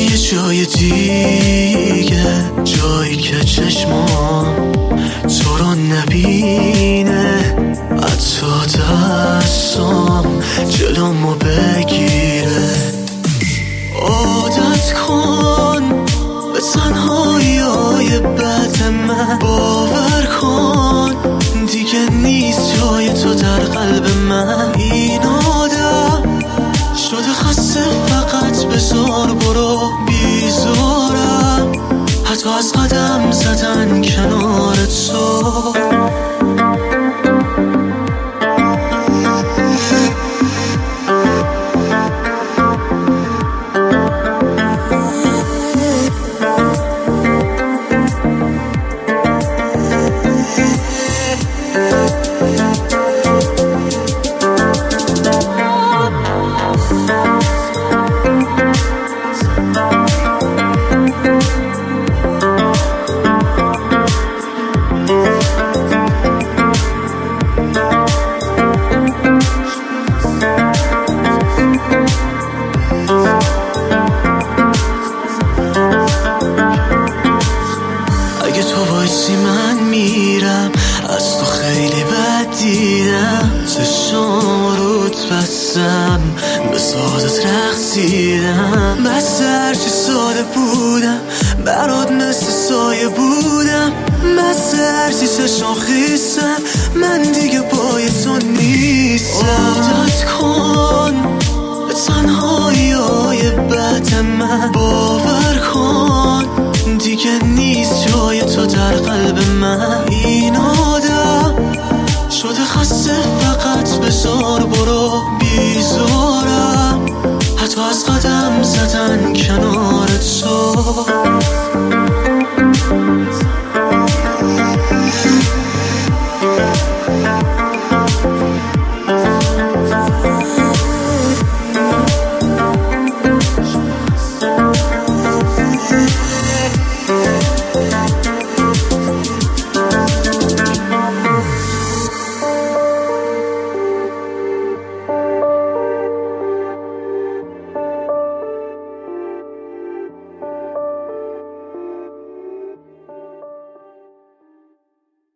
یه جای دیگه، جایی که چشمام تو رو نبینه، حتی دستام جلومو بگیره. عادت کن به تنهایی‌های بعد من، باور کن دیگه نیست جای تو در قلب من. این آدم شده خسته، فقط بذار برو، بیزارم حتی از قدم زدن کنار تو. اگه تو وایسی من میرم، از تو خیلی بد دیدم، چشام روت بستم، به سازت رقصیدم. بس هرچی ساده بودم برات مثل سایه بودم، بس هرچی چشم خیستم، من دیگه پای تو نیستم. عادت کن به تنهایی‌های بعد من، باور کن دیگه نیست جای تو در قلب من. این آدم شده خسته، فقط بذار برو، بیزارم حتی از قدم زدن کنار تو.